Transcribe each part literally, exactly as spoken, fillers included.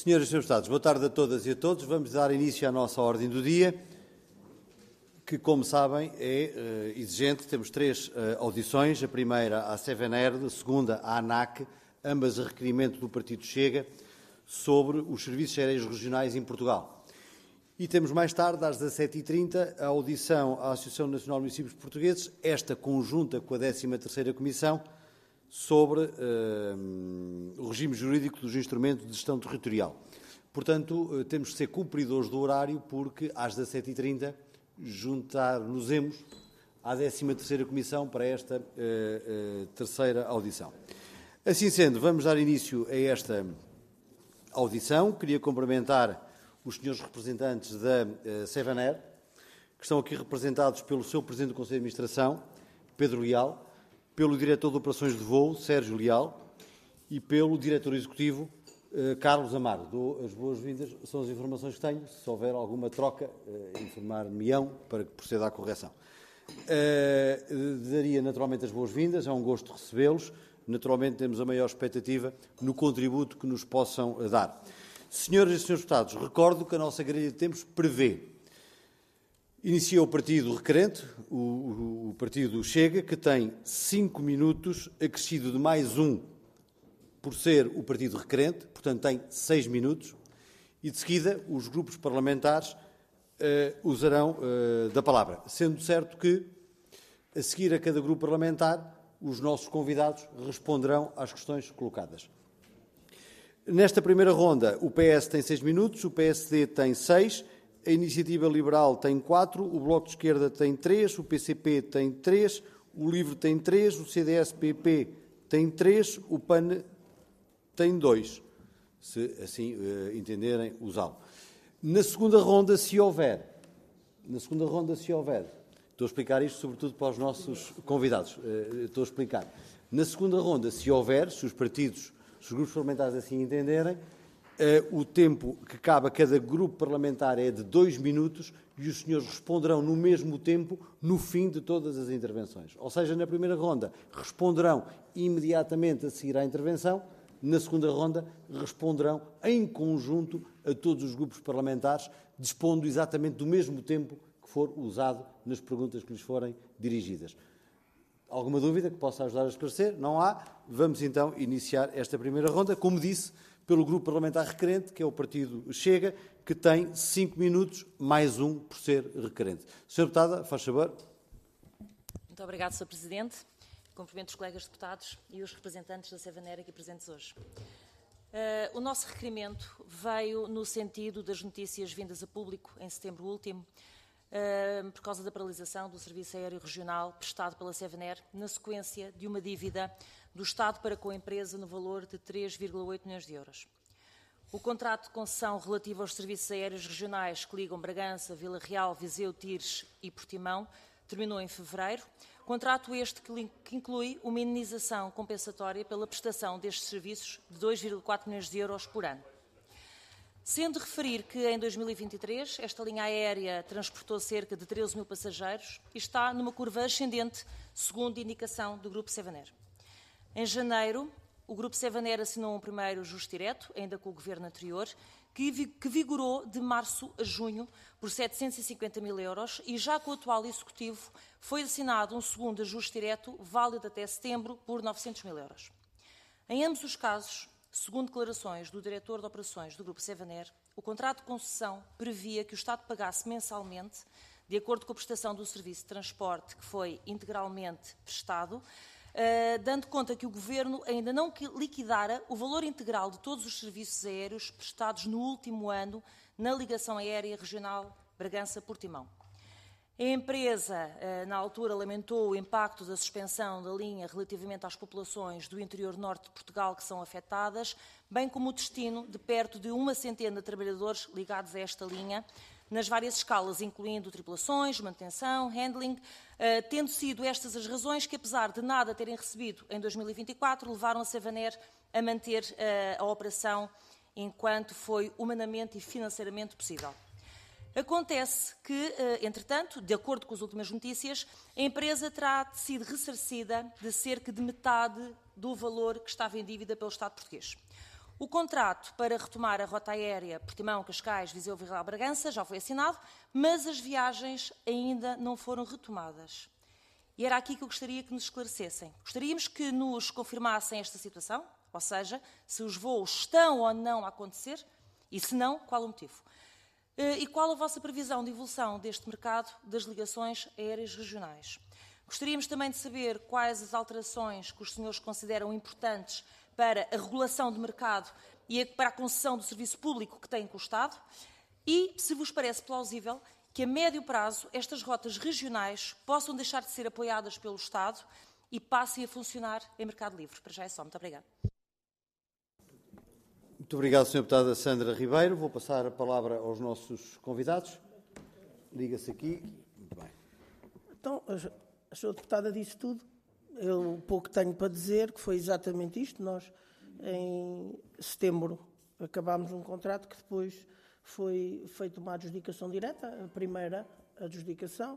Senhoras e senhores deputados, boa tarde a todas e a todos. Vamos dar início à nossa ordem do dia, que, como sabem, é uh, exigente. Temos três uh, audições, a primeira à Sevener, a segunda à ANAC, ambas a requerimento do Partido Chega, sobre os serviços aéreos regionais em Portugal. E temos mais tarde, às dezassete e trinta, a audição à Associação Nacional de Municípios Portugueses, esta conjunta com a décima terceira Comissão, sobre uh, o regime jurídico dos instrumentos de gestão territorial. Portanto, uh, temos de ser cumpridores do horário, porque às dezassete e trinta juntar-nos-emos à décima terceira Comissão para esta uh, uh, terceira audição. Assim sendo, vamos dar início a esta audição. Queria cumprimentar os senhores representantes da uh, Sevener, que estão aqui representados pelo seu Presidente do Conselho de Administração, Pedro Leal, pelo Diretor de Operações de Voo, Sérgio Leal, e pelo Diretor Executivo, eh, Carlos Amaro. Dou as boas-vindas, são as informações que tenho. Se houver alguma troca, eh, informar-me-ão para que proceda à correção. Eh, daria naturalmente as boas-vindas, é um gosto recebê-los. Naturalmente temos a maior expectativa no contributo que nos possam dar. Senhoras e senhores deputados, recordo que a nossa grelha de tempos prevê. Inicia o partido requerente, o, o, o partido Chega, que tem cinco minutos, acrescido de mais um por ser o partido requerente, portanto tem seis minutos, e de seguida os grupos parlamentares eh, usarão eh, da palavra, sendo certo que, a seguir a cada grupo parlamentar, os nossos convidados responderão às questões colocadas. Nesta primeira ronda, o P S tem seis minutos, o P S D tem seis, a Iniciativa Liberal tem quatro, o Bloco de Esquerda tem três, o P C P tem três, o LIVRE tem três, o C D S P P tem três, o P A N tem dois, se assim uh, entenderem usá-lo. Na segunda ronda, se houver, na segunda ronda, se houver, estou a explicar isto sobretudo para os nossos convidados, uh, estou a explicar. Na segunda ronda, se houver, se os partidos, se os grupos parlamentares assim entenderem, Uh, o tempo que cabe a cada grupo parlamentar é de dois minutos e os senhores responderão no mesmo tempo no fim de todas as intervenções. Ou seja, na primeira ronda responderão imediatamente a seguir à intervenção, na segunda ronda responderão em conjunto a todos os grupos parlamentares, dispondo exatamente do mesmo tempo que for usado nas perguntas que lhes forem dirigidas. Alguma dúvida que possa ajudar a esclarecer? Não há. Vamos então iniciar esta primeira ronda. Como disse, pelo grupo parlamentar requerente, que é o partido Chega, que tem cinco minutos, mais um por ser requerente. senhora Deputada, faz favor. Muito obrigado, senhor Presidente. Cumprimento os colegas deputados e os representantes da Sevener aqui presentes hoje. Uh, o nosso requerimento veio no sentido das notícias vindas a público em setembro último, uh, por causa da paralisação do Serviço Aéreo Regional prestado pela Sevener, na sequência de uma dívida do Estado para com a empresa no valor de três vírgula oito milhões de euros. O contrato de concessão relativo aos serviços aéreos regionais que ligam Bragança, Vila Real, Viseu, Tires e Portimão terminou em fevereiro. Contrato este que inclui uma indenização compensatória pela prestação destes serviços de dois vírgula quatro milhões de euros por ano. Sendo de referir que em dois mil e vinte e três esta linha aérea transportou cerca de treze mil passageiros e está numa curva ascendente, segundo indicação do Grupo Sevener. Em janeiro, o Grupo Sevener assinou um primeiro justo direto, ainda com o governo anterior, que, que vigorou de março a junho por setecentos e cinquenta mil euros e já com o atual Executivo foi assinado um segundo ajuste direto, válido até setembro, por novecentos mil euros. Em ambos os casos, segundo declarações do Diretor de Operações do Grupo Sevener, o contrato de concessão previa que o Estado pagasse mensalmente, de acordo com a prestação do serviço de transporte que foi integralmente prestado, Uh, dando conta que o Governo ainda não liquidara o valor integral de todos os serviços aéreos prestados no último ano na ligação aérea regional Bragança-Portimão. A empresa, uh, na altura, lamentou o impacto da suspensão da linha relativamente às populações do interior norte de Portugal que são afetadas, bem como o destino de perto de uma centena de trabalhadores ligados a esta linha, nas várias escalas, incluindo tripulações, manutenção, handling, uh, tendo sido estas as razões que, apesar de nada terem recebido em dois mil e vinte e quatro, levaram a Sevener a manter uh, a operação enquanto foi humanamente e financeiramente possível. Acontece que, entretanto, de acordo com as últimas notícias, a empresa terá sido ressarcida de cerca de metade do valor que estava em dívida pelo Estado português. O contrato para retomar a rota aérea Portimão, Cascais, Viseu, Vila Real, Bragança já foi assinado, mas as viagens ainda não foram retomadas. E era aqui que eu gostaria que nos esclarecessem. Gostaríamos que nos confirmassem esta situação, ou seja, se os voos estão ou não a acontecer, e se não, qual o motivo? E qual a vossa previsão de evolução deste mercado das ligações aéreas regionais? Gostaríamos também de saber quais as alterações que os senhores consideram importantes para a regulação de mercado e para a concessão do serviço público que têm com o Estado e se vos parece plausível que a médio prazo estas rotas regionais possam deixar de ser apoiadas pelo Estado e passem a funcionar em mercado livre. Para já é só. Muito obrigada. Muito obrigado, senhora Deputada Sandra Ribeiro. Vou passar a palavra aos nossos convidados. Liga-se aqui. Muito bem. Então, a senhora Deputada disse tudo. Eu pouco tenho para dizer, que foi exatamente isto. Nós, em setembro, acabámos um contrato que depois foi feita uma adjudicação direta, a primeira adjudicação,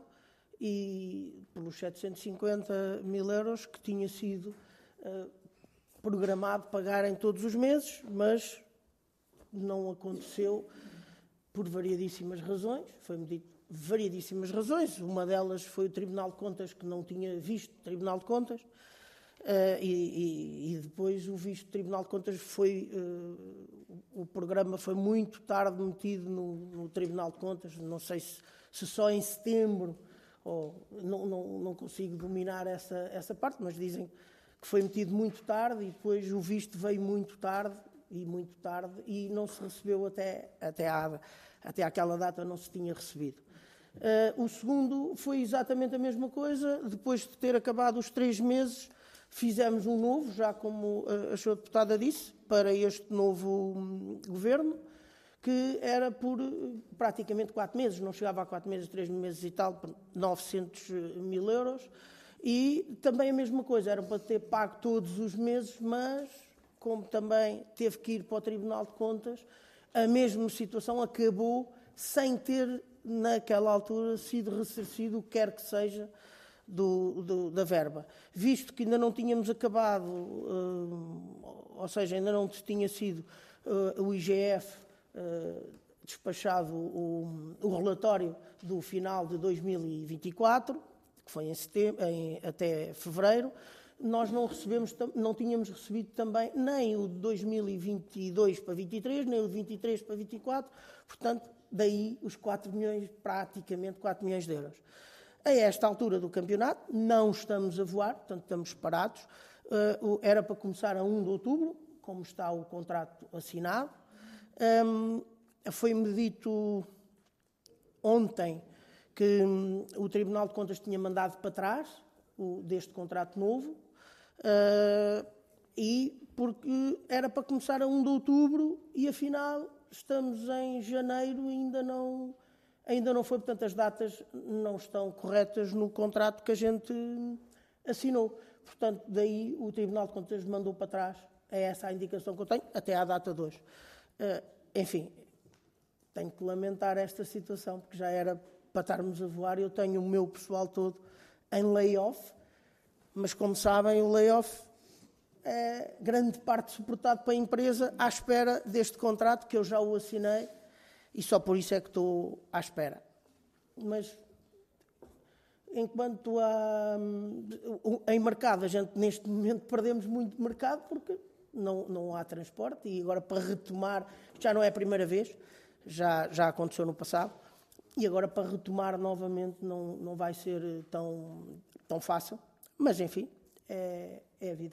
e pelos setecentos e cinquenta mil euros que tinha sido uh, programado pagar em todos os meses, mas não aconteceu por variadíssimas razões, foi-me dito variadíssimas razões. Uma delas foi o Tribunal de Contas, que não tinha visto o Tribunal de Contas, uh, e, e, e depois o visto do Tribunal de Contas foi, uh, o programa foi muito tarde metido no, no Tribunal de Contas, não sei se, se só em setembro, ou não, não, não consigo dominar essa, essa parte, mas dizem que foi metido muito tarde e depois o visto veio muito tarde, e muito tarde, e não se recebeu até, até, à, até àquela data, não se tinha recebido. Uh, o segundo foi exatamente a mesma coisa. Depois de ter acabado os três meses, fizemos um novo, já como a senhora Deputada disse, para este novo um, governo, que era por praticamente quatro meses, não chegava a quatro meses, três meses e tal, novecentos mil euros. E também a mesma coisa, era para ter pago todos os meses, mas como também teve que ir para o Tribunal de Contas, a mesma situação acabou sem ter, naquela altura, sido ressarcido o que quer que seja do, do, da verba. Visto que ainda não tínhamos acabado, uh, ou seja, ainda não tinha sido uh, o I G F uh, despachado o, o relatório do final de dois mil e vinte e quatro, que foi em setembro, em, até fevereiro, nós não recebemos, não tínhamos recebido também nem o de dois mil e vinte e dois para vinte e três, nem o de vinte e três para vinte e quatro, portanto, daí os quatro milhões, praticamente quatro milhões de euros. A esta altura do campeonato, não estamos a voar, portanto, estamos parados. Uh, era para começar a primeiro de outubro, como está o contrato assinado. Um, foi-me dito ontem que um, o Tribunal de Contas tinha mandado para trás o, deste contrato novo, uh, e porque era para começar a primeiro de outubro e, afinal, estamos em janeiro e ainda não, ainda não foi. Portanto, as datas não estão corretas no contrato que a gente assinou. Portanto, daí o Tribunal de Contas mandou para trás. É essa a indicação que eu tenho, até à data de hoje. Uh, enfim, tenho que lamentar esta situação, porque já era para estarmos a voar. Eu tenho o meu pessoal todo em layoff, mas, como sabem, o layoff é grande parte suportado para a empresa à espera deste contrato, que eu já o assinei, e só por isso é que estou à espera. Mas, enquanto há, em mercado, a gente neste momento perdemos muito mercado, porque não, não há transporte, e agora para retomar, já não é a primeira vez, já, já aconteceu no passado, e agora para retomar novamente não, não vai ser tão, tão fácil, mas enfim, é, é a vida.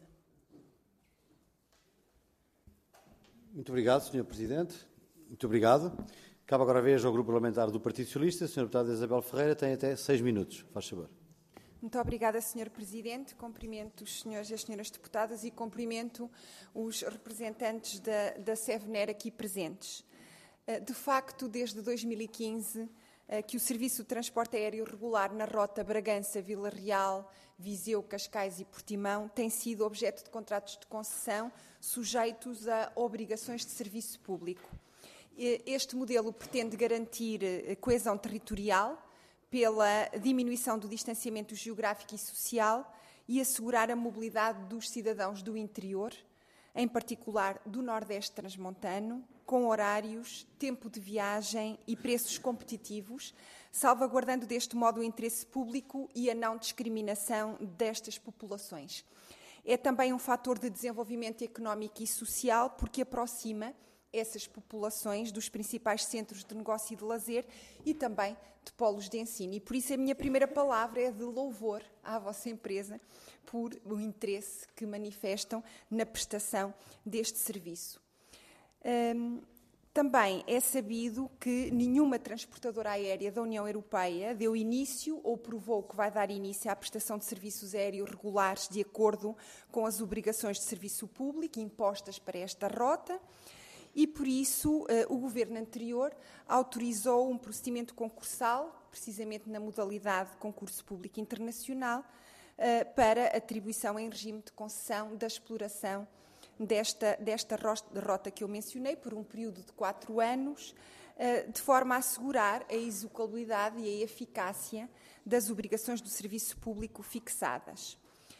Muito obrigado, senhor Presidente. Muito obrigado. Cabe agora a vez ao Grupo Parlamentar do Partido Socialista. A senhora Deputada Isabel Ferreira tem até seis minutos. Faz favor. Muito obrigada, senhor Presidente. Cumprimento os senhores e as senhoras deputadas e cumprimento os representantes da, da SEVNER aqui presentes. De facto, desde dois mil e quinze, que o Serviço de Transporte Aéreo Regular na rota Bragança-Vila Real, Viseu, Cascais e Portimão tem sido objeto de contratos de concessão sujeitos a obrigações de serviço público. Este modelo pretende garantir coesão territorial pela diminuição do distanciamento geográfico e social e assegurar a mobilidade dos cidadãos do interior, em particular do Nordeste Transmontano, com horários, tempo de viagem e preços competitivos, salvaguardando deste modo o interesse público e a não discriminação destas populações. É também um fator de desenvolvimento económico e social, porque aproxima essas populações dos principais centros de negócio e de lazer e também de polos de ensino. E por isso a minha primeira palavra é de louvor à vossa empresa por o interesse que manifestam na prestação deste serviço. Um, também é sabido que nenhuma transportadora aérea da União Europeia deu início ou provou que vai dar início à prestação de serviços aéreos regulares de acordo com as obrigações de serviço público impostas para esta rota e, por isso, uh, o Governo anterior autorizou um procedimento concursal, precisamente na modalidade de concurso público internacional, uh, para atribuição em regime de concessão da exploração Desta, desta rota que eu mencionei, por um período de quatro anos, de forma a assegurar a execuibilidade e a eficácia das obrigações do serviço público fixadas.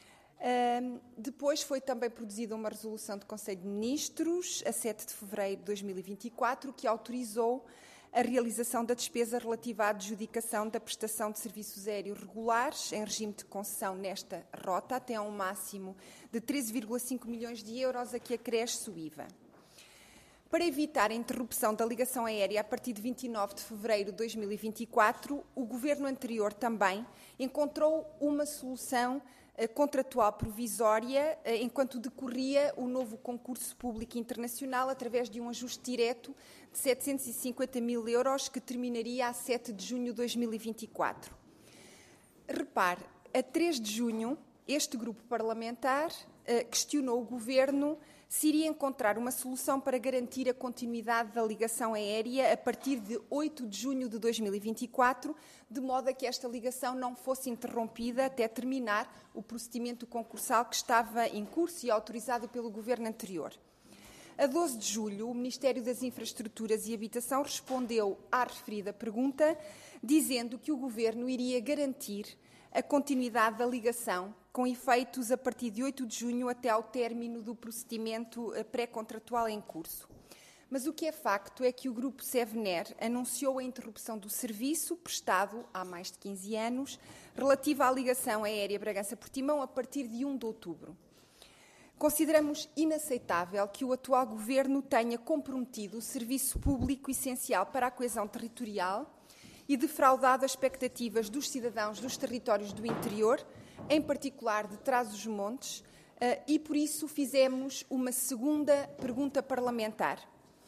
Depois foi também produzida uma resolução do Conselho de Ministros, a sete de fevereiro de dois mil e vinte e quatro, que autorizou a realização da despesa relativa à adjudicação da prestação de serviços aéreos regulares em regime de concessão nesta rota, até a um máximo de treze vírgula cinco milhões de euros, a que acresce o I V A. Para evitar a interrupção da ligação aérea a partir de vinte e nove de fevereiro de dois mil e vinte e quatro, o Governo anterior também encontrou uma solução contratual provisória enquanto decorria o novo concurso público internacional através de um ajuste direto de setecentos e cinquenta mil euros que terminaria a sete de junho de dois mil e vinte e quatro. Repare, a três de junho, este grupo parlamentar questionou o Governo se iria encontrar uma solução para garantir a continuidade da ligação aérea a partir de oito de junho de dois mil e vinte e quatro, de modo a que esta ligação não fosse interrompida até terminar o procedimento concursal que estava em curso e autorizado pelo Governo anterior. A doze de julho, o Ministério das Infraestruturas e Habitação respondeu à referida pergunta, dizendo que o Governo iria garantir a continuidade da ligação, com efeitos a partir de oito de junho até ao término do procedimento pré-contratual em curso. Mas o que é facto é que o Grupo Sevener anunciou a interrupção do serviço prestado há mais de quinze anos, relativa à ligação aérea Bragança-Portimão, a partir de um de outubro. Consideramos inaceitável que o atual Governo tenha comprometido o serviço público essencial para a coesão territorial e defraudado as expectativas dos cidadãos dos territórios do interior, em particular de Trás-os-Montes, e por isso fizemos uma segunda pergunta parlamentar.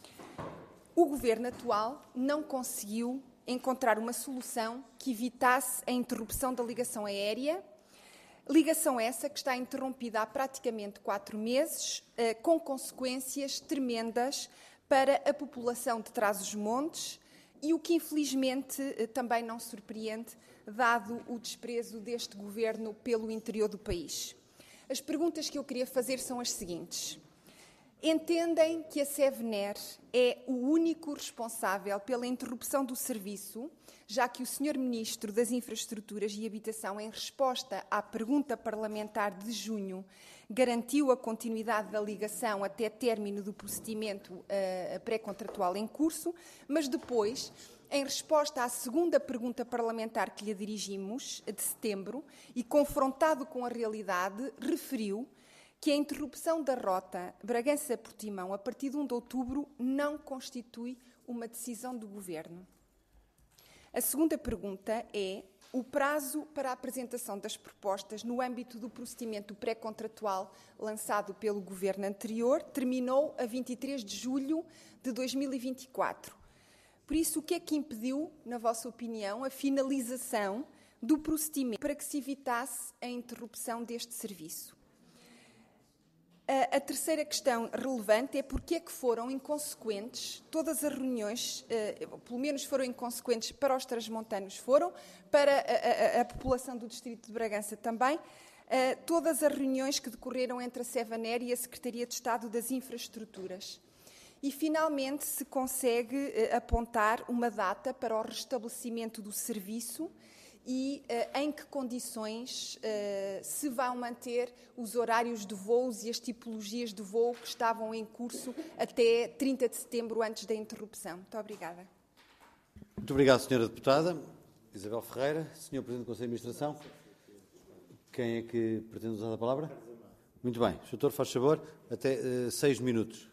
O Governo atual não conseguiu encontrar uma solução que evitasse a interrupção da ligação aérea, ligação essa que está interrompida há praticamente quatro meses, com consequências tremendas para a população de Trás-os-Montes, e o que infelizmente também não surpreende, dado o desprezo deste Governo pelo interior do país. As perguntas que eu queria fazer são as seguintes. Entendem que a Sevener é o único responsável pela interrupção do serviço, já que o senhor Ministro das Infraestruturas e Habitação, em resposta à pergunta parlamentar de junho, garantiu a continuidade da ligação até término do procedimento uh, pré-contratual em curso, mas depois, em resposta à segunda pergunta parlamentar que lhe dirigimos, de setembro, e confrontado com a realidade, referiu que a interrupção da rota Bragança-Portimão a partir de um de outubro não constitui uma decisão do Governo. A segunda pergunta é: o prazo para a apresentação das propostas no âmbito do procedimento pré-contratual lançado pelo Governo anterior terminou a vinte e três de julho de dois mil e vinte e quatro. Por isso, o que é que impediu, na vossa opinião, a finalização do procedimento para que se evitasse a interrupção deste serviço? A terceira questão relevante é porque é que foram inconsequentes todas as reuniões, pelo menos foram inconsequentes para os transmontanos, foram, para a, a, a população do distrito de Bragança também, todas as reuniões que decorreram entre a Sevener e a Secretaria de Estado das Infraestruturas. E, finalmente, se consegue apontar uma data para o restabelecimento do serviço e uh, em que condições uh, se vão manter os horários de voos e as tipologias de voo que estavam em curso até trinta de setembro, antes da interrupção. Muito obrigada. Muito obrigado, senhora Deputada. Isabel Ferreira, senhor Presidente do Conselho de Administração. Quem é que pretende usar a palavra? Muito bem. O doutor faz favor, até uh, seis minutos.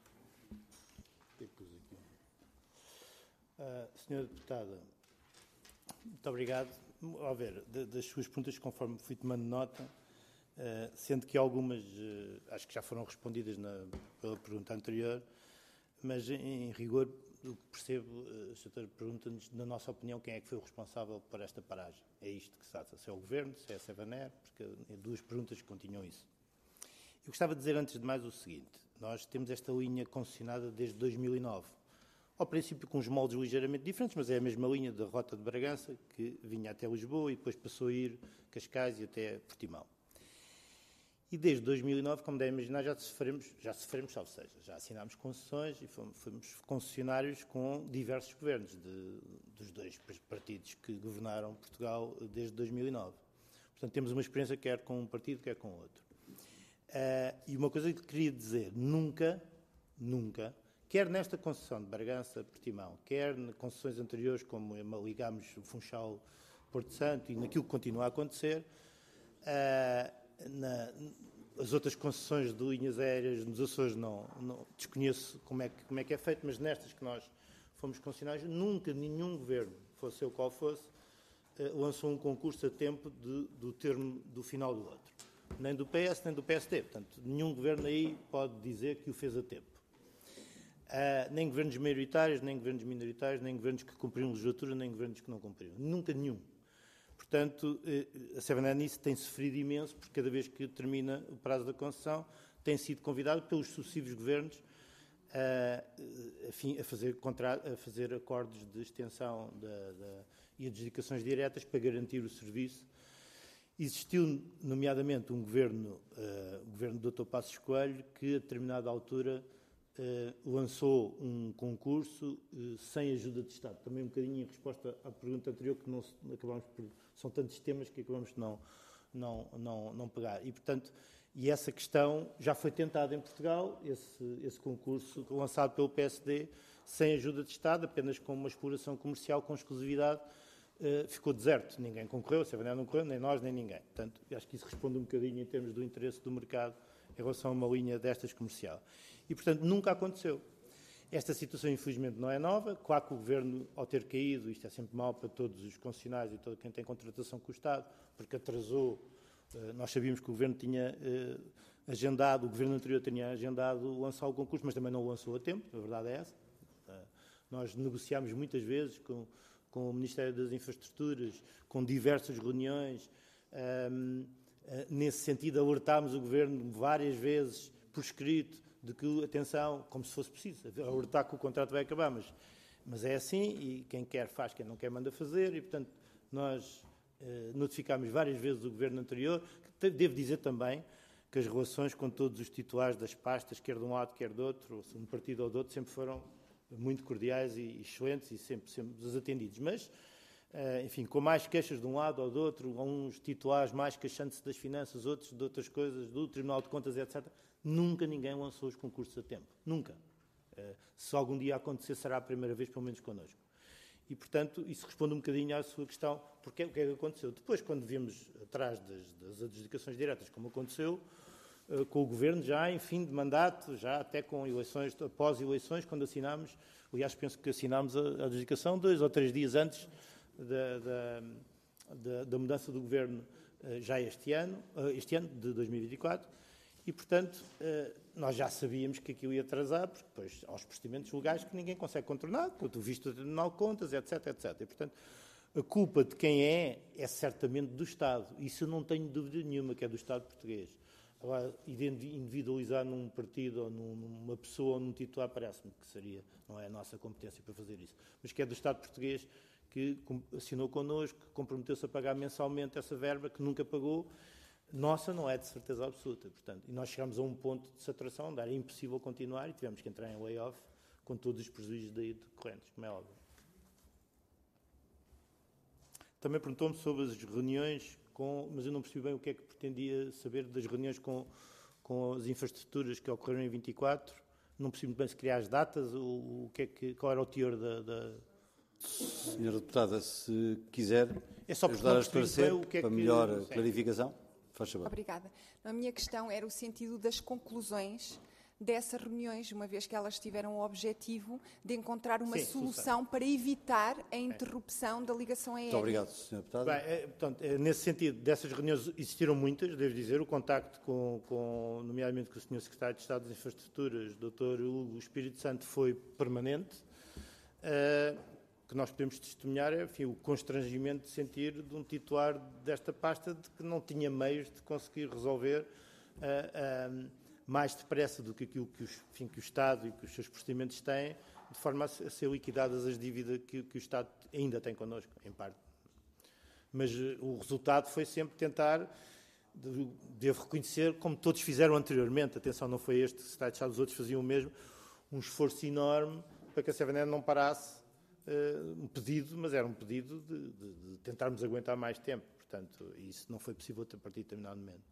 Uh, senhora Deputada, muito obrigado. Ao ver, de, das suas perguntas, conforme fui tomando nota, uh, sendo que algumas uh, acho que já foram respondidas na, pela pergunta anterior, mas em, em rigor, o que percebo, uh, a senhora pergunta-nos, na nossa opinião, quem é que foi o responsável por esta paragem. É isto que se trata, se é o Governo, se é a Sevaner, porque é duas perguntas que continham isso. Eu gostava de dizer, antes de mais, o seguinte: nós temos esta linha concessionada desde dois mil e nove. Ao princípio com uns moldes ligeiramente diferentes, mas é a mesma linha da Rota de Bragança, que vinha até Lisboa e depois passou a ir Cascais e até Portimão. E desde dois mil e nove, como devem imaginar, já sofremos, já sofremos, ou seja, já assinámos concessões e fomos, fomos concessionários com diversos governos, de, dos dois partidos que governaram Portugal desde dois mil e nove. Portanto, temos uma experiência quer com um partido, quer com outro. Uh, e uma coisa que queria dizer, nunca, nunca, quer nesta concessão de Bragança, Portimão, quer em concessões anteriores, como ligámos o Funchal Porto Santo e naquilo que continua a acontecer, uh, na, as outras concessões de linhas aéreas nos Açores não, não desconheço como é, que, como é que é feito, mas nestas que nós fomos concessionários, nunca nenhum governo, fosse eu qual fosse, uh, lançou um concurso a tempo de, do termo do final do outro. Nem do P S, nem do P S D. Portanto, nenhum governo aí pode dizer que o fez a tempo. Uh, nem governos maioritários, nem governos minoritários, nem governos que cumpriram legislatura, nem governos que não cumpriram. Nunca nenhum. Portanto, uh, a Sevaner nisso tem sofrido imenso, porque cada vez que termina o prazo da concessão, tem sido convidado pelos sucessivos governos uh, a, fim, a, fazer contra, a fazer acordos de extensão da, da, e adjudicações diretas para garantir o serviço. Existiu, nomeadamente, um governo, uh, o governo do doutor Passos Coelho, que a determinada altura uh, lançou um concurso uh, sem ajuda de Estado. Também um bocadinho em resposta à pergunta anterior, que não, acabamos por, são tantos temas que acabamos de não, não, não, não pegar. E, portanto, e essa questão já foi tentada em Portugal, esse, esse concurso lançado pelo P S D, sem ajuda de Estado, apenas com uma exploração comercial com exclusividade. Uh, ficou deserto, ninguém concorreu, a Sevaner não concorreu, nem nós, nem ninguém. Portanto, acho que isso responde um bocadinho em termos do interesse do mercado em relação a uma linha destas comercial. E, portanto, nunca aconteceu. Esta situação, infelizmente, não é nova. Claro que o Governo, ao ter caído, isto é sempre mau para todos os concessionários e todo quem tem contratação com o Estado, porque atrasou. Uh, nós sabíamos que o Governo tinha uh, agendado, o Governo anterior tinha agendado lançar o concurso, mas também não o lançou a tempo, a verdade é essa. Uh, nós negociámos muitas vezes com com o Ministério das Infraestruturas, com diversas reuniões. Um, uh, nesse sentido, alertámos o Governo várias vezes, por escrito, de que, atenção, como se fosse preciso, alertar que o contrato vai acabar, mas, mas é assim, e quem quer faz, quem não quer manda fazer, e, portanto, nós uh, notificámos várias vezes o Governo anterior, que devo dizer também que as relações com todos os titulares das pastas, quer de um lado, quer do outro, ou de um partido ou do outro, sempre foram muito cordiais e excelentes e sempre, sempre desatendidos. Mas, enfim, com mais queixas de um lado ou do outro, uns titulares mais queixando-se das finanças, outros de outras coisas, do Tribunal de Contas, etcétera, nunca ninguém lançou os concursos a tempo. Nunca. Se algum dia acontecer, será a primeira vez, pelo menos connosco. E, portanto, isso responde um bocadinho à sua questão, porque o que é que aconteceu? Depois, quando vimos atrás das, das adjudicações diretas, como aconteceu, com o Governo já em fim de mandato, já até com eleições, após eleições, quando assinámos, aliás, penso que assinámos a adjudicação dois ou três dias antes da, da, da, da mudança do Governo, já este ano, este ano de dois mil e vinte e quatro, e, portanto, nós já sabíamos que aquilo ia atrasar, porque depois há os procedimentos legais que ninguém consegue contornar, com o visto do Tribunal de Contas, etc, etcétera. E, portanto, a culpa de quem é, é certamente do Estado. Isso eu não tenho dúvida nenhuma, que é do Estado português. Agora, individualizar num partido ou numa pessoa ou num titular, parece-me que seria, não é a nossa competência para fazer isso. Mas que é do Estado português que assinou connosco, que comprometeu-se a pagar mensalmente essa verba, que nunca pagou. Nossa não é de certeza absoluta. Portanto, e nós chegámos a um ponto de saturação, onde era impossível continuar e tivemos que entrar em layoff com todos os prejuízos daí decorrentes, como é óbvio. Também perguntou-me sobre as reuniões com... Mas eu não percebi bem o que é que pretendia saber das reuniões com, com as infraestruturas que ocorreram em vinte e quatro. Não percebi muito bem se queria as datas, o, o que é que, qual era o teor da... da... Senhora Deputada, se quiser é só ajudar a esclarecer o que é para que... melhor Sim. clarificação, faz favor. Obrigada. A minha questão era o sentido das conclusões dessas reuniões, uma vez que elas tiveram o objetivo de encontrar uma Sim, solução para evitar a interrupção da ligação aérea. Muito obrigado, senhora Deputada. Bem, é, portanto, é, nesse sentido, dessas reuniões existiram muitas, devo dizer, o contacto com, com nomeadamente com o senhor Secretário de Estado das Infraestruturas, doutor Hugo Espírito Santo, foi permanente. Uh, que nós podemos testemunhar é, enfim, o constrangimento de sentir de um titular desta pasta de que não tinha meios de conseguir resolver uh, uh, mais depressa do que aquilo que, os, enfim, que o Estado e que os seus procedimentos têm, de forma a ser liquidadas as dívidas que, que o Estado ainda tem connosco, em parte. Mas uh, o resultado foi sempre tentar, de, devo reconhecer, como todos fizeram anteriormente, atenção, não foi este Secretário de Estado, os outros faziam o mesmo, um esforço enorme para que a Sevener não parasse uh, um pedido, mas era um pedido de, de, de tentarmos aguentar mais tempo. Portanto, isso não foi possível a partir de determinado momento.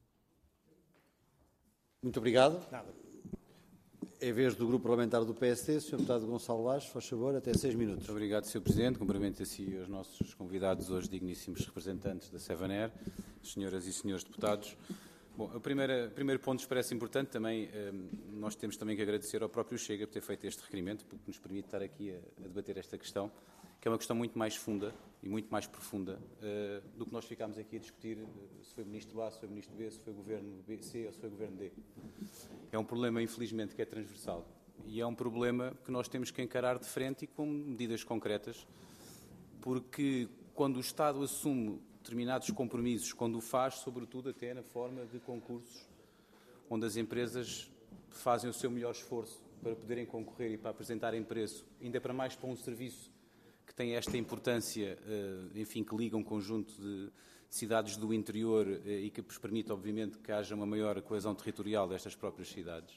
Muito obrigado. Nada. É vez do Grupo Parlamentar do P S D, senhor Deputado Gonçalo Lages, faz favor, até seis minutos. Muito obrigado, senhor Presidente. Cumprimento a si e aos nossos convidados, hoje digníssimos representantes da Sevener, senhoras e senhores deputados. Bom, o primeiro, primeiro ponto que nos parece importante também, eh, nós temos também que agradecer ao próprio Chega por ter feito este requerimento, porque nos permite estar aqui a, a debater esta questão, que é uma questão muito mais funda e muito mais profunda uh, do que nós ficámos aqui a discutir uh, se foi Ministro A, se foi Ministro B, se foi Governo B, C ou se foi Governo D. É um problema, infelizmente, que é transversal e é um problema que nós temos que encarar de frente e com medidas concretas, porque quando o Estado assume determinados compromissos, quando o faz, sobretudo até na forma de concursos, onde as empresas fazem o seu melhor esforço para poderem concorrer e para apresentarem preço, ainda para mais para um serviço que tem esta importância, enfim, que liga um conjunto de cidades do interior e que permite, obviamente, que haja uma maior coesão territorial destas próprias cidades.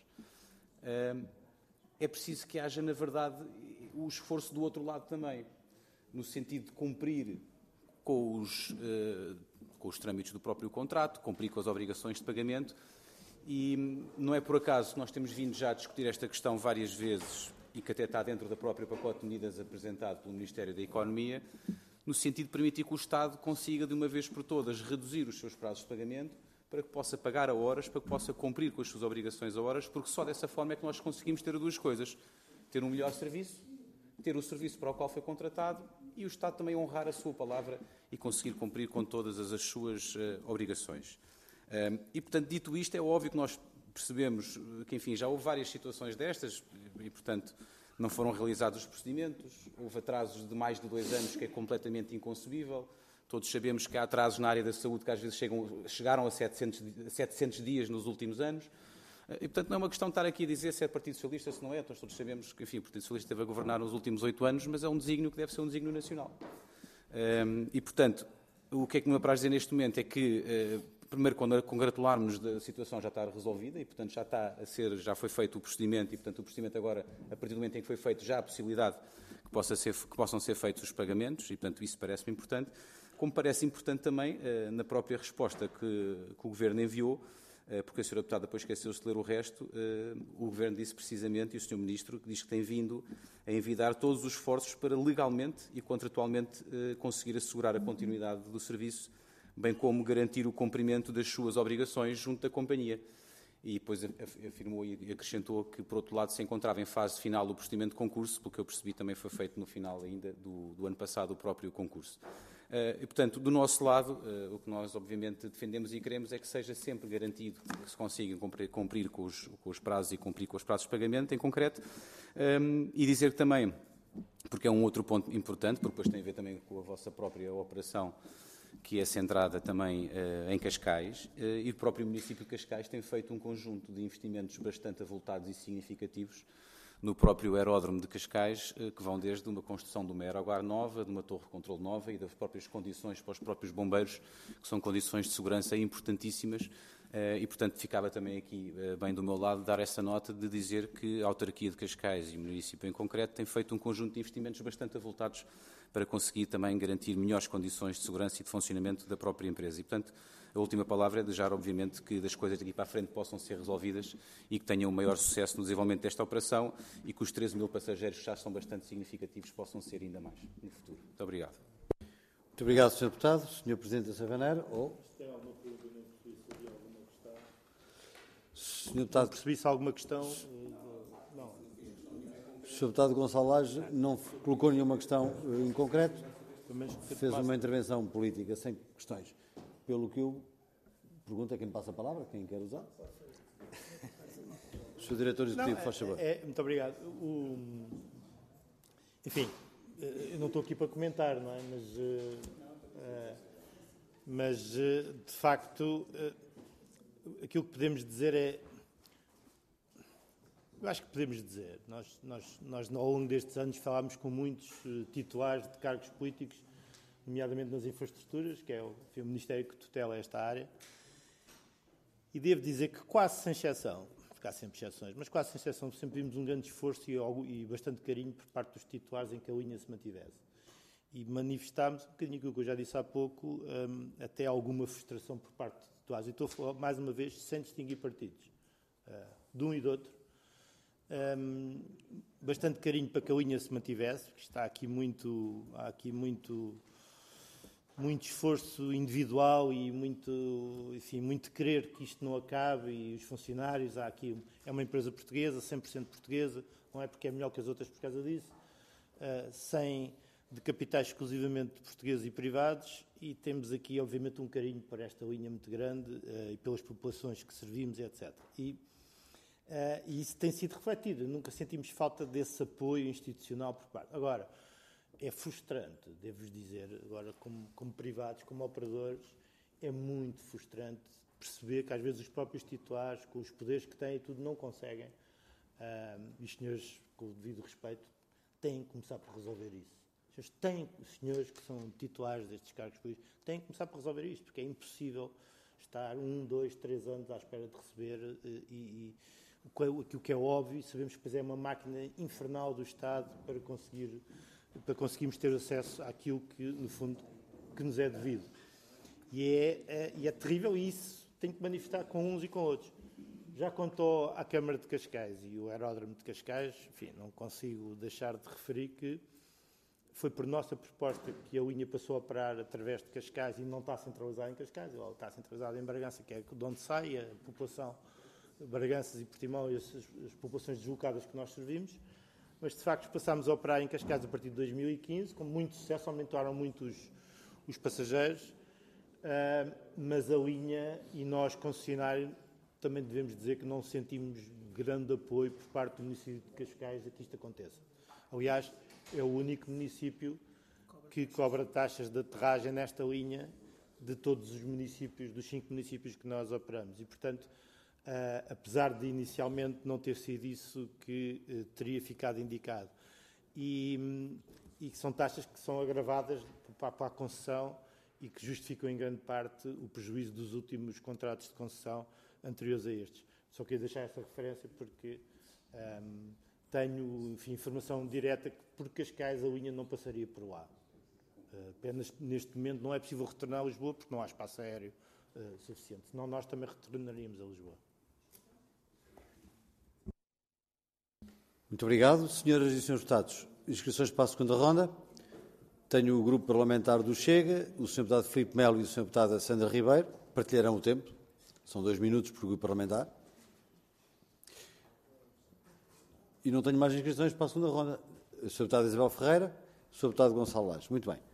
É preciso que haja, na verdade, o esforço do outro lado também, no sentido de cumprir com os, com os trâmites do próprio contrato, cumprir com as obrigações de pagamento, e não é por acaso que nós temos vindo já a discutir esta questão várias vezes e que até está dentro da própria pacote de medidas apresentado pelo Ministério da Economia, no sentido de permitir que o Estado consiga, de uma vez por todas, reduzir os seus prazos de pagamento para que possa pagar a horas, para que possa cumprir com as suas obrigações a horas, porque só dessa forma é que nós conseguimos ter duas coisas: ter um melhor serviço, ter o serviço para o qual foi contratado e o Estado também honrar a sua palavra e conseguir cumprir com todas as, as suas uh, obrigações. Um, e, portanto, dito isto, é óbvio que nós percebemos que, enfim, já houve várias situações destas e, portanto, não foram realizados os procedimentos, houve atrasos de mais de dois anos, que é completamente inconcebível. Todos sabemos que há atrasos na área da saúde que às vezes chegam, chegaram a setecentos, setecentos dias nos últimos anos. E, portanto, não é uma questão de estar aqui a dizer se é Partido Socialista, se não é. Nós todos sabemos que, enfim, o Partido Socialista esteve a governar nos últimos oito anos, mas é um desígnio que deve ser um desígnio nacional. E, portanto, o que é que me apraz dizer neste momento é que, primeiro, quando congratularmos da situação já está resolvida e, portanto, já está a ser, já foi feito o procedimento e, portanto, o procedimento agora, a partir do momento em que foi feito, já há a possibilidade que, possa ser, que possam ser feitos os pagamentos e, portanto, isso parece-me importante. Como parece importante também, na própria resposta que, que o Governo enviou, porque a senhora Deputada depois esqueceu-se de ler o resto, o Governo disse precisamente, e o senhor Ministro, que diz que tem vindo a envidar todos os esforços para legalmente e contratualmente conseguir assegurar a continuidade do serviço, bem como garantir o cumprimento das suas obrigações junto da companhia. E depois afirmou e acrescentou que, por outro lado, se encontrava em fase final do procedimento de concurso, porque eu percebi também foi feito no final ainda do, do ano passado o próprio concurso. Uh, e, portanto, do nosso lado, uh, o que nós obviamente defendemos e queremos é que seja sempre garantido que se consiga cumprir, cumprir com, os, com os prazos e cumprir com os prazos de pagamento em concreto, um, e dizer que também, porque é um outro ponto importante, porque depois tem a ver também com a vossa própria operação, que é centrada também uh, em Cascais, uh, e o próprio município de Cascais tem feito um conjunto de investimentos bastante avultados e significativos no próprio aeródromo de Cascais, que vão desde uma construção de uma aeroguar nova, de uma torre de controle nova e das próprias condições para os próprios bombeiros, que são condições de segurança importantíssimas E, portanto, ficava também aqui bem do meu lado dar essa nota de dizer que a autarquia de Cascais e o município em concreto têm feito um conjunto de investimentos bastante avultados para conseguir também garantir melhores condições de segurança e de funcionamento da própria empresa. E, portanto, a última palavra é desejar, obviamente, que das coisas daqui para a frente possam ser resolvidas e que tenham um maior sucesso no desenvolvimento desta operação e que os treze mil passageiros, que já são bastante significativos, possam ser ainda mais no futuro. Muito obrigado. Muito obrigado, senhor Deputado. senhor Presidente da Savanera, ou... senhor Deputado... Percebi se alguma questão... Não. O senhor Deputado Gonçalo Lage não colocou nenhuma questão em concreto, fez uma intervenção política sem questões. Pelo que eu pergunto a quem passa a palavra, quem quer usar. O senhor Diretor Executivo, faz favor. É, é, muito obrigado. O, enfim, eu não estou aqui para comentar, não é? Mas, uh, uh, mas uh, de facto, uh, aquilo que podemos dizer é... Eu acho que podemos dizer. Nós, nós, nós ao longo destes anos, falámos com muitos uh, titulares de cargos políticos, nomeadamente nas infraestruturas, que é o, enfim, o Ministério que tutela esta área, e devo dizer que quase sem exceção, porque há sempre exceções, mas quase sem exceção sempre vimos um grande esforço e, e bastante carinho por parte dos titulares em que a linha se mantivesse. E manifestámos um bocadinho aquilo que eu já disse há pouco, um, até alguma frustração por parte dos titulares. E estou a falar, mais uma vez, sem distinguir partidos, uh, de um e do outro. Um, bastante carinho para que a linha se mantivesse, porque está aqui muito... Há aqui muito muito esforço individual e muito, enfim, muito querer que isto não acabe, e os funcionários, há aqui, é uma empresa portuguesa, cem por cento portuguesa, não é porque é melhor que as outras por causa disso, uh, sem, de capitais exclusivamente portugueses e privados, e temos aqui, obviamente, um carinho para esta linha muito grande uh, e pelas populações que servimos, etcétera. E, uh, e isso tem sido refletido, nunca sentimos falta desse apoio institucional por parte. Agora, é frustrante, devo-vos dizer, agora como, como privados, como operadores, é muito frustrante perceber que às vezes os próprios titulares, com os poderes que têm e tudo, não conseguem. Uh, e os senhores, com o devido respeito, têm que começar por resolver isso. Os senhores, têm, os senhores que são titulares destes cargos políticos têm que começar por resolver isto, porque é impossível estar um, dois, três anos à espera de receber uh, e, e aquilo que é óbvio, sabemos que depois é uma máquina infernal do Estado para conseguir... para conseguirmos ter acesso àquilo que, no fundo, que nos é devido. E é, é, e é terrível, e isso tem que manifestar com uns e com outros. Já contou à Câmara de Cascais e o Aeródromo de Cascais, enfim, não consigo deixar de referir que foi por nossa proposta que a linha passou a operar através de Cascais e não está centralizada em Cascais, ela está centralizada em Bragança, que é de onde sai a população de Braganças e Portimão e as, as populações deslocadas que nós servimos. Mas, de facto, passámos a operar em Cascais a partir de dois mil e quinze, com muito sucesso, aumentaram muito os, os passageiros, uh, mas a linha e nós, concessionário, também devemos dizer que não sentimos grande apoio por parte do município de Cascais a que isto aconteça. Aliás, é o único município que cobra taxas de aterragem nesta linha de todos os municípios, dos cinco municípios que nós operamos. E, portanto, Uh, apesar de inicialmente não ter sido isso que uh, teria ficado indicado. E, um, e que são taxas que são agravadas para, para a concessão e que justificam em grande parte o prejuízo dos últimos contratos de concessão anteriores a estes. Só queria deixar essa referência porque um, tenho, enfim, informação direta que por Cascais a linha não passaria por lá. Uh, apenas neste momento não é possível retornar a Lisboa porque não há espaço aéreo uh, suficiente. Senão nós também retornaríamos a Lisboa. Muito obrigado. Senhoras e senhores deputados, inscrições para a segunda ronda. Tenho o grupo parlamentar do Chega, o senhor deputado Filipe Melo e o senhor deputado Sandra Ribeiro. Partilharão o tempo. São dois minutos por grupo parlamentar. E não tenho mais inscrições para a segunda ronda. O senhor deputado Isabel Ferreira, o senhor deputado Gonçalo Lage. Muito bem.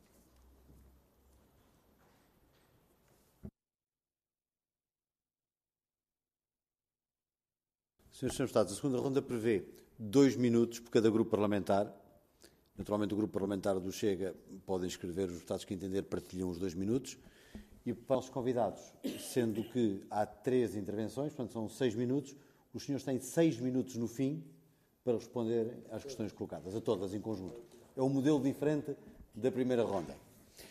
Senhores e senhores deputados, a segunda ronda prevê dois minutos por cada grupo parlamentar. Naturalmente, o grupo parlamentar do Chega pode inscrever os deputados que entender partilham os dois minutos. E para os convidados, sendo que há três intervenções, portanto são seis minutos, os senhores têm seis minutos no fim para responder às questões colocadas, a todas em conjunto. É um modelo diferente da primeira ronda.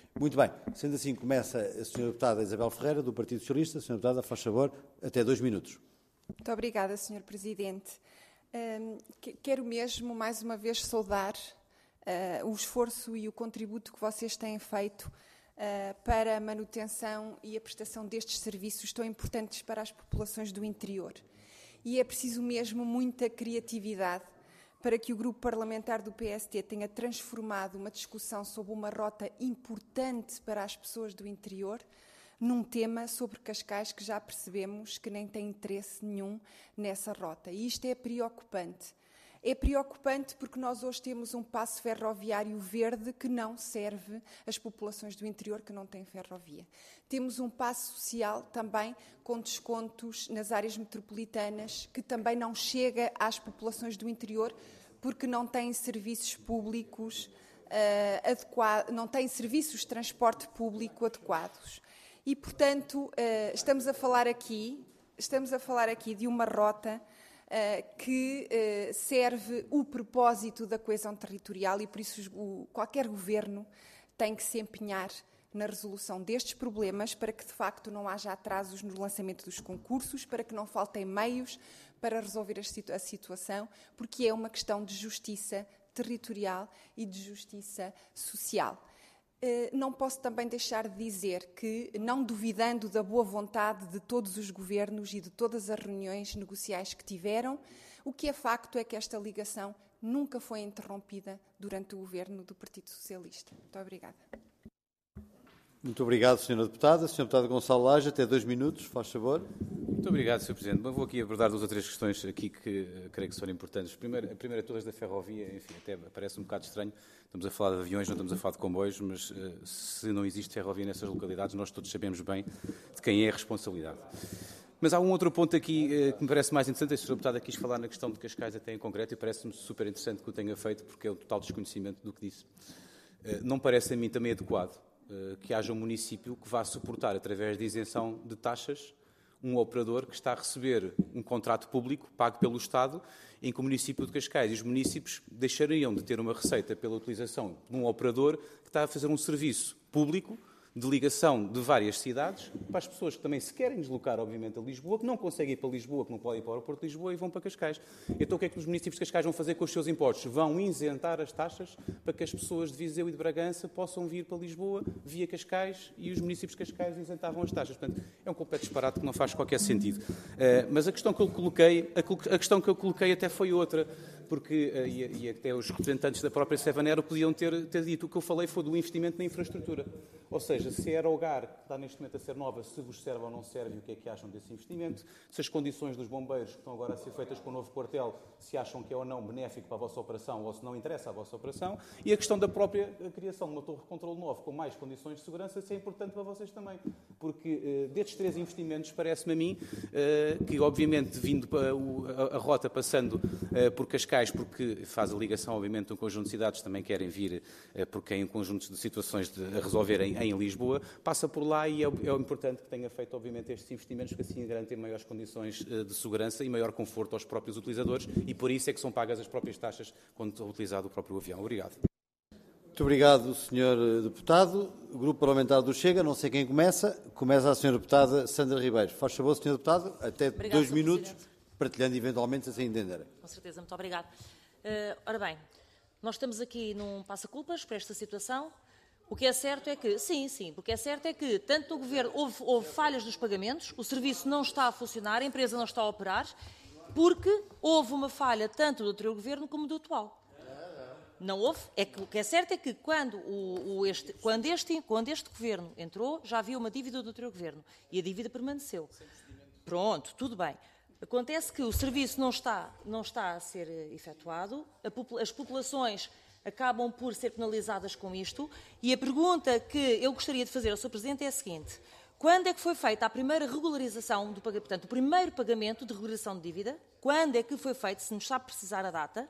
Muito bem. Sendo assim, começa a senhora Deputada Isabel Ferreira, do Partido Socialista. senhora Deputada, faz favor, até dois minutos. Muito obrigada, senhor Presidente. Um, quero mesmo, mais uma vez, saudar uh, o esforço e o contributo que vocês têm feito uh, para a manutenção e a prestação destes serviços tão importantes para as populações do interior. E é preciso mesmo muita criatividade para que o grupo parlamentar do P S T tenha transformado uma discussão sobre uma rota importante para as pessoas do interior num tema sobre Cascais que já percebemos que nem tem interesse nenhum nessa rota. E isto é preocupante. É preocupante porque nós hoje temos um passo ferroviário verde que não serve às populações do interior que não têm ferrovia. Temos um passo social também com descontos nas áreas metropolitanas que também não chega às populações do interior porque não têm serviços públicos uh, adequados, não têm serviços de transporte público adequados. E, portanto, uh, estamos a falar aqui, estamos a falar aqui de uma rota Uh, que uh, serve o propósito da coesão territorial e, por isso, o, qualquer governo tem que se empenhar na resolução destes problemas para que, de facto, não haja atrasos no lançamento dos concursos, para que não faltem meios para resolver a, situ a situação, porque é uma questão de justiça territorial e de justiça social. Não posso também deixar de dizer que, não duvidando da boa vontade de todos os governos e de todas as reuniões negociais que tiveram, o que é facto é que esta ligação nunca foi interrompida durante o governo do Partido Socialista. Muito obrigada. Muito obrigado, senhora Deputada. senhora Deputada Gonçalo Laje, até dois minutos, faz favor. Muito obrigado, senhor Presidente. Mas vou aqui abordar duas ou três questões aqui que uh, creio que são importantes. Primeiro, a primeira de todas da ferrovia, enfim, até parece um bocado estranho. Estamos a falar de aviões, não estamos a falar de comboios, mas uh, se não existe ferrovia nessas localidades, nós todos sabemos bem de quem é a responsabilidade. Mas há um outro ponto aqui uh, que me parece mais interessante. A senhora Deputada quis falar na questão de Cascais até em concreto e parece-me super interessante que o tenha feito porque é o total desconhecimento do que disse. Uh, não parece a mim também adequado uh, que haja um município que vá suportar, através de isenção de taxas, um operador que está a receber um contrato público pago pelo Estado em que o município de Cascais e os municípios deixariam de ter uma receita pela utilização de um operador que está a fazer um serviço público de ligação de várias cidades para as pessoas que também se querem deslocar, obviamente, a Lisboa, que não conseguem ir para Lisboa, que não podem ir para o aeroporto de Lisboa e vão para Cascais. Então o que é que os municípios de Cascais vão fazer com os seus impostos? Vão isentar as taxas para que as pessoas de Viseu e de Bragança possam vir para Lisboa via Cascais e os municípios de Cascais isentavam as taxas. Portanto, é um completo disparate que não faz qualquer sentido. Uh, mas a questão que eu coloquei, a, a questão que eu coloquei até foi outra, porque, uh, e, e até os representantes da própria Sevanera podiam ter, ter dito, o que eu falei foi do investimento na infraestrutura. Ou seja, se a Aerogar, que está neste momento a ser nova, se vos serve ou não serve e o que é que acham desse investimento, se as condições dos bombeiros que estão agora a ser feitas com o novo quartel, se acham que é ou não benéfico para a vossa operação ou se não interessa à vossa operação, e a questão da própria criação de uma torre de controle nova com mais condições de segurança, se é importante para vocês também. Porque uh, destes três investimentos, parece-me a mim, uh, que obviamente vindo para o, a, a rota passando uh, por Cascais, porque faz a ligação obviamente de um conjunto de cidades, também querem vir uh, porque em um conjunto de situações de, a resolver em, em Lisboa, passa por lá e é, é importante que tenha feito, obviamente, estes investimentos, que assim garantem maiores condições uh, de segurança e maior conforto aos próprios utilizadores e por isso é que são pagas as próprias taxas quando é utilizado o próprio avião. Obrigado. Muito obrigado, senhor Deputado. O Grupo Parlamentar do Chega, não sei quem começa. Começa a senhora Deputada Sandra Ribeiro. Faz favor, senhor Deputado, até Obrigado, dois senhor minutos, Presidente. partilhando eventualmente, se assim entenderem. Com certeza, muito obrigado. Uh, ora bem, nós estamos aqui num passa-culpas para esta situação. O que é certo é que, sim, sim, o que é certo é que, tanto no Governo, houve, houve falhas dos pagamentos, o serviço não está a funcionar, a empresa não está a operar, porque houve uma falha tanto do anterior Governo como do atual. Não houve. É que, o que é certo é que, quando, o, o este, quando, este, quando este Governo entrou, já havia uma dívida do anterior Governo e a dívida permaneceu. Pronto, tudo bem. Acontece que o serviço não está, não está a ser efetuado, a, as populações acabam por ser penalizadas com isto, e a pergunta que eu gostaria de fazer ao senhor Presidente é a seguinte: quando é que foi feita a primeira regularização do pagamento, portanto, o primeiro pagamento de regularização de dívida? Quando é que foi feito, se nos sabe precisar a data?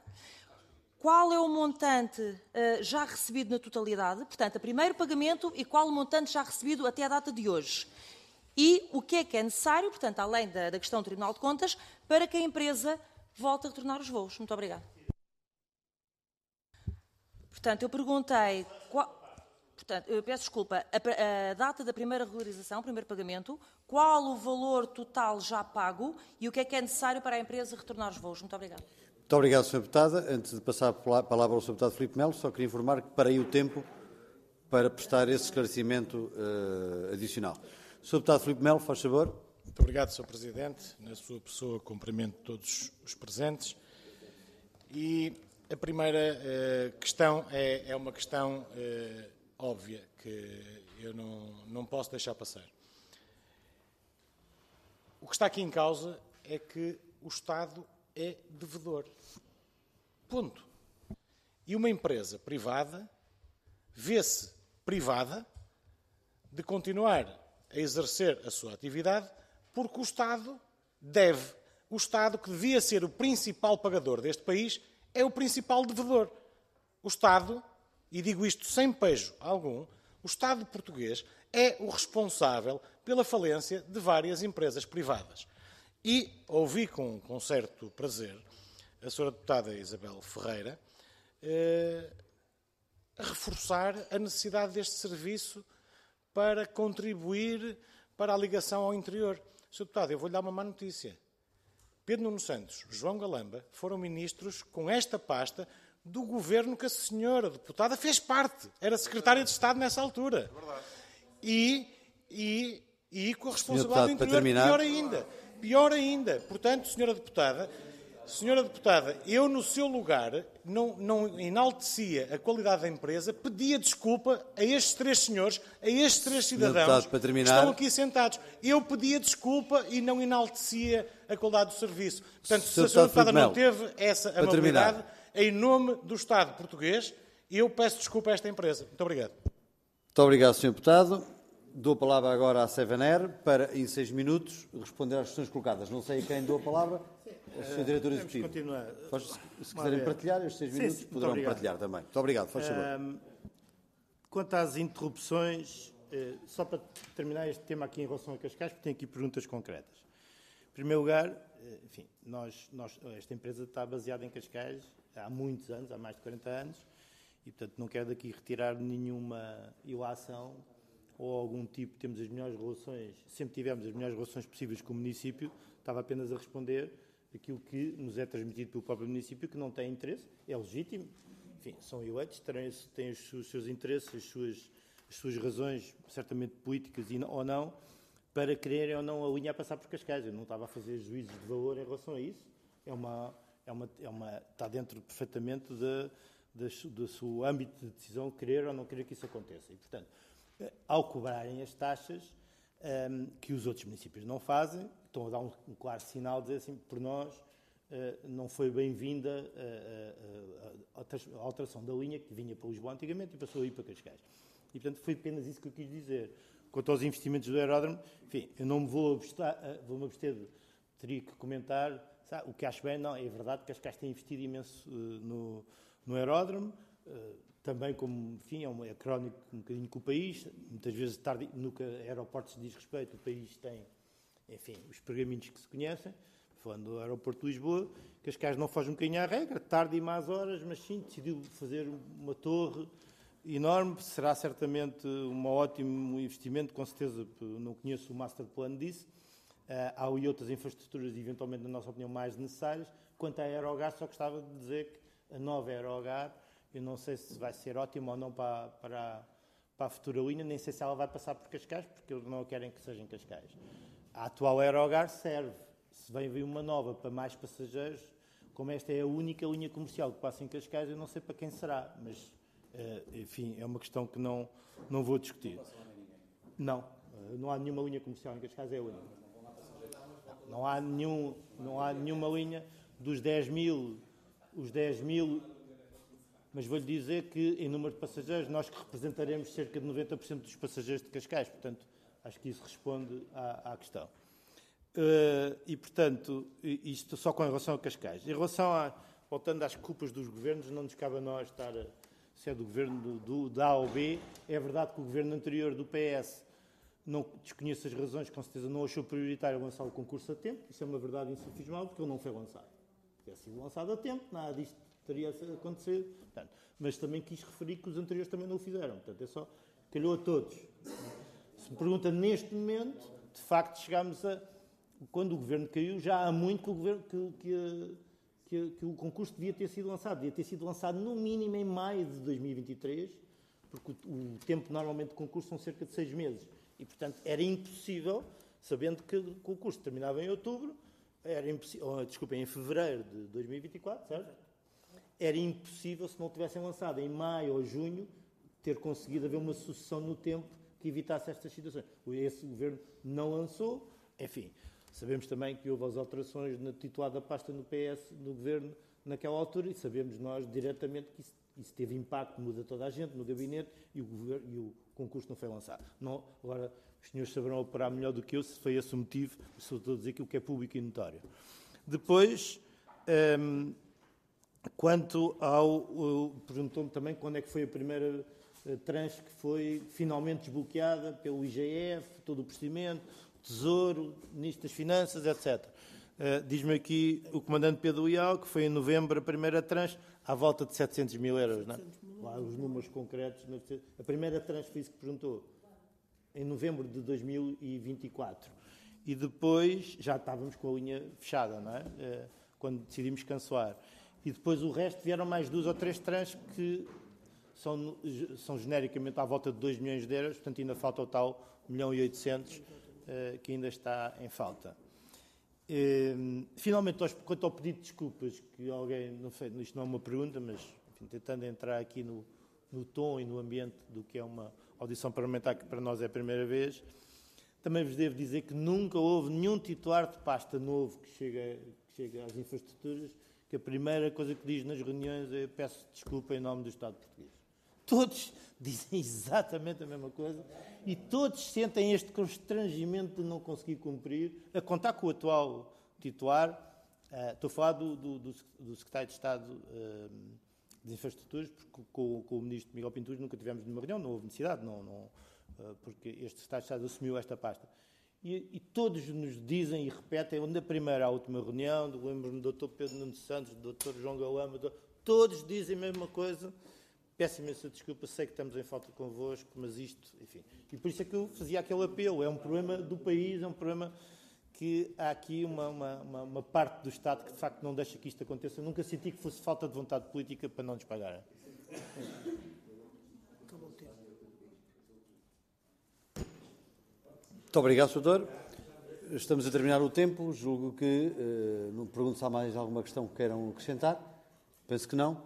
Qual é o montante uh, já recebido na totalidade? Portanto, o primeiro pagamento e qual o montante já recebido até a data de hoje? E o que é que é necessário, portanto, além da, da questão do Tribunal de Contas, para que a empresa volte a retornar os voos? Muito obrigada. Portanto, eu perguntei... Qual... Portanto, eu peço desculpa, a, a data da primeira regularização, primeiro pagamento, qual o valor total já pago e o que é que é necessário para a empresa retornar os voos? Muito obrigada. Muito obrigado, senhora Deputada. Antes de passar a palavra ao senhor Deputado Filipe Melo, só queria informar que parei o tempo para prestar esse esclarecimento uh, adicional. senhor Deputado Filipe Melo, faz favor. Muito obrigado, senhor Presidente. Na sua pessoa, cumprimento todos os presentes. E a primeira uh, questão é, é uma questão uh, óbvia, que eu não, não posso deixar passar. O que está aqui em causa é que o Estado é devedor. Ponto. E uma empresa privada vê-se privada de continuar a exercer a sua atividade porque o Estado deve. O Estado, que devia ser o principal pagador deste país, é o principal devedor. O Estado, e digo isto sem pejo algum, o Estado português é o responsável pela falência de várias empresas privadas. E ouvi com, com certo prazer a senhora deputada Isabel Ferreira eh, reforçar a necessidade deste serviço para contribuir para a ligação ao interior. senhor Deputado, eu vou-lhe dar uma má notícia. Pedro Nuno Santos, João Galamba, foram ministros com esta pasta do governo que a senhora deputada fez parte. Era secretária de Estado nessa altura. E, e, e com a responsabilidade do interior, pior ainda. Pior ainda. Portanto, senhora deputada, senhora deputada, eu no seu lugar não, não enaltecia a qualidade da empresa, pedia desculpa a estes três senhores, a estes três cidadãos deputado, para que estão aqui sentados. Eu pedia desculpa e não enaltecia a qualidade do serviço. Portanto, se a senhora deputada não teve essa amabilidade, em nome do Estado português, eu peço desculpa a esta empresa. Muito obrigado. Muito obrigado, senhor Deputado. Dou a palavra agora à Sevenair para, em seis minutos, responder às questões colocadas. Não sei a quem dou a palavra, ao senhor Diretor Executivo. Continuar. Faz, se quiserem partilhar, estes seis minutos sim, sim, poderão partilhar também. Muito obrigado, faz favor. Um, quanto às interrupções, eh, só para terminar este tema aqui em relação a Cascais, porque tenho aqui perguntas concretas. Em primeiro lugar, enfim, nós, nós, esta empresa está baseada em Cascais há muitos anos, há mais de quarenta anos, e, portanto, não quero daqui retirar nenhuma ilação ou algum tipo, temos as melhores relações, sempre tivemos as melhores relações possíveis com o município, estava apenas a responder aquilo que nos é transmitido pelo próprio município, que não tem interesse, é legítimo, enfim, são eleitos, têm os seus interesses, as suas, as suas razões, certamente políticas ou não, para quererem ou não a linha a passar por Cascais. Eu não estava a fazer juízos de valor em relação a isso, é uma, é uma, é uma, está dentro perfeitamente de, de, do seu âmbito de decisão, querer ou não querer que isso aconteça. E, portanto, ao cobrarem as taxas, um, que os outros municípios não fazem, estão a dar um, um claro sinal de dizer assim, por nós uh, não foi bem-vinda a, a, a, a alteração da linha que vinha para Lisboa antigamente e passou a ir para Cascais. E, portanto, foi apenas isso que eu quis dizer. Quanto aos investimentos do aeródromo, enfim, eu não me vou abster, vou-me abster de, teria que comentar, sabe, o que acho bem, não, é verdade que Cascais tem investido imenso uh, no, no aeródromo, uh, também como, enfim, é, uma, é crónico um bocadinho com o país, muitas vezes tarde, no que aeroportos diz respeito, o país tem, enfim, os pergaminhos que se conhecem, falando do aeroporto de Lisboa, Cascais não faz um bocadinho à regra, tarde e más horas, mas sim, decidiu fazer uma torre enorme, será certamente um ótimo investimento, com certeza, não conheço o master plan disso, uh, há aí outras infraestruturas, eventualmente, na nossa opinião, mais necessárias. Quanto à Aerogás, só gostava de dizer que a nova Aerogás, eu não sei se vai ser ótima ou não para, para, para a futura linha, nem sei se ela vai passar por Cascais, porque eles não querem que seja em Cascais. A atual Aerogás serve, se vem vir uma nova para mais passageiros, como esta é a única linha comercial que passa em Cascais, eu não sei para quem será, mas, uh, enfim, é uma questão que não, não vou discutir. Não, uh, não há nenhuma linha comercial em Cascais, é a única. Não há, nenhum, não há nenhuma linha dos dez mil, os dez mil... Mas vou-lhe dizer que, em número de passageiros, nós que representaremos cerca de noventa por cento dos passageiros de Cascais. Portanto, acho que isso responde à, à questão. Uh, e, portanto, isto só com relação a Cascais. Em relação a, voltando às culpas dos governos, não nos cabe a nós estar, a, se é do governo do, do, da A ou B, é verdade que o governo anterior do P S, não desconheço as razões, com certeza não achou prioritário lançar o concurso a tempo, isso é uma verdade insufismável, porque ele não foi lançado. Se tivesse sido lançado a tempo, nada disto teria acontecido, portanto, mas também quis referir que os anteriores também não o fizeram. Portanto, é só calhou a todos. Se me pergunta neste momento, de facto chegámos a... Quando o Governo caiu, já há muito que o, governo, que, que, que, que o concurso devia ter sido lançado. Devia ter sido lançado no mínimo em maio de dois mil e vinte e três, porque o, o tempo normalmente de concurso são cerca de seis meses. E, portanto, era impossível, sabendo que o concurso terminava em outubro, era impossível, oh, desculpem, em fevereiro de dois mil e vinte e quatro, certo? Era impossível, se não tivessem lançado em maio ou junho, ter conseguido haver uma sucessão no tempo que evitasse estas situações. Esse Governo não lançou, enfim. Sabemos também que houve as alterações na titular da pasta no P S, no Governo, naquela altura, e sabemos nós diretamente que isso, isso teve impacto, muda toda a gente no gabinete e o, governo, e o concurso não foi lançado. Não, agora, os senhores saberão operar melhor do que eu, se foi esse o motivo, só estou a dizer aquilo que é público e notório. Depois, hum, quanto ao... Perguntou-me também quando é que foi a primeira uh, tranche que foi finalmente desbloqueada pelo I G F, todo o procedimento, Tesouro, Ministro das Finanças, etcétera. Uh, diz-me aqui o Comandante Pedro Leal que foi em novembro a primeira tranche, à volta de setecentos mil euros. Não é? Lá os números concretos. A primeira tranche foi isso que perguntou, em novembro de dois mil e vinte e quatro. E depois já estávamos com a linha fechada, não é? Uh, quando decidimos cancelar. E depois o resto vieram mais duas ou três tranches que são, são genericamente à volta de dois milhões de euros, portanto ainda falta o tal um milhão e oitocentos que ainda está em falta. Finalmente, quanto ao pedido de desculpas, que alguém, não sei, isto não é uma pergunta, mas enfim, tentando entrar aqui no, no tom e no ambiente do que é uma audição parlamentar, que para nós é a primeira vez, também vos devo dizer que nunca houve nenhum titular de pasta novo que chega, que chega às infraestruturas, que a primeira coisa que diz nas reuniões é peço desculpa em nome do Estado português. Todos dizem exatamente a mesma coisa e todos sentem este constrangimento de não conseguir cumprir, a contar com o atual titular. Uh, estou a falar do, do, do Secretário de Estado uh, de Infraestruturas, porque com, com o Ministro Miguel Pinto nunca tivemos nenhuma reunião, não houve necessidade, não, não, uh, porque este Secretário de Estado assumiu esta pasta. E, e todos nos dizem e repetem, da primeira à última reunião, lembro-me do doutor Pedro Nuno Santos, do doutor João Galama, do, todos dizem a mesma coisa. Peço imensa desculpa, sei que estamos em falta convosco, mas isto, enfim. E por isso é que eu fazia aquele apelo. É um problema do país, é um problema que há aqui uma, uma, uma, uma parte do Estado que, de facto, não deixa que isto aconteça. Eu nunca senti que fosse falta de vontade política para não nos pagarem. Muito obrigado, doutor. Estamos a terminar o tempo. Julgo que, uh, não pergunto se há mais alguma questão que queiram acrescentar. Penso que não.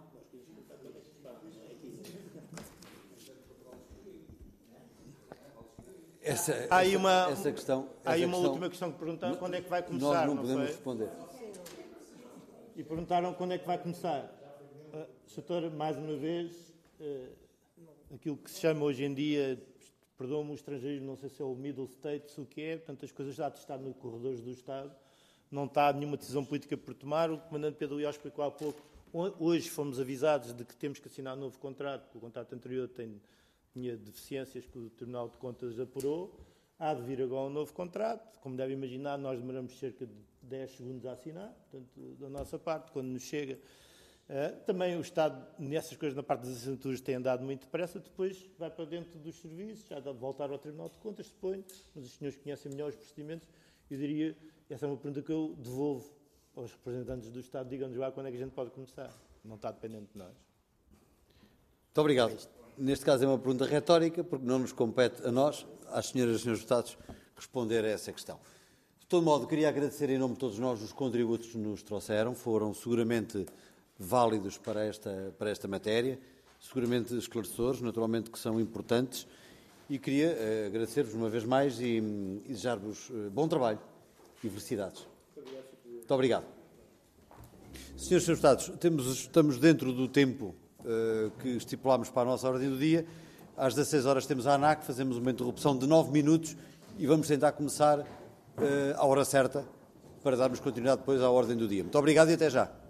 Essa, há aí uma, essa questão, há aí essa uma questão, última questão que perguntaram, quando é que vai começar? Nós não, não podemos foi? responder. E perguntaram quando é que vai começar. Uh, Doutor, mais uma vez, uh, aquilo que se chama hoje em dia, perdoam-me o estrangeirismo, não sei se é o middle states, o que é, portanto as coisas já estão nos corredores do Estado, não está nenhuma decisão política por tomar. O Comandante Pedro Leal explicou há pouco, hoje fomos avisados de que temos que assinar um novo contrato, porque o contrato anterior tem... tinha deficiências que o Tribunal de Contas apurou, há de vir agora um novo contrato. Como deve imaginar, nós demoramos cerca de dez segundos a assinar, portanto, da nossa parte, quando nos chega. Uh, também o Estado, nessas coisas, na parte das assinaturas, tem andado muito depressa, depois vai para dentro dos serviços, já dá de voltar ao Tribunal de Contas, suponho, mas os senhores conhecem melhor os procedimentos. Eu diria, essa é uma pergunta que eu devolvo aos representantes do Estado, digam-nos lá quando é que a gente pode começar. Não está dependente de nós. Muito obrigado. Neste caso é uma pergunta retórica, porque não nos compete a nós, às senhoras e senhores deputados, responder a essa questão. De todo modo, queria agradecer em nome de todos nós os contributos que nos trouxeram, foram seguramente válidos para esta, para esta matéria, seguramente esclarecedores, naturalmente que são importantes, e queria uh, agradecer-vos uma vez mais e, e desejar-vos uh, bom trabalho e felicidades. Muito obrigado. Senhores e senhores deputados, temos, estamos dentro do tempo uh, que estipulámos para a nossa ordem do dia. Às dezasseis horas temos a ANAC, fazemos uma interrupção de nove minutos e vamos tentar começar uh, à hora certa para darmos continuidade depois à ordem do dia. Muito obrigado e até já.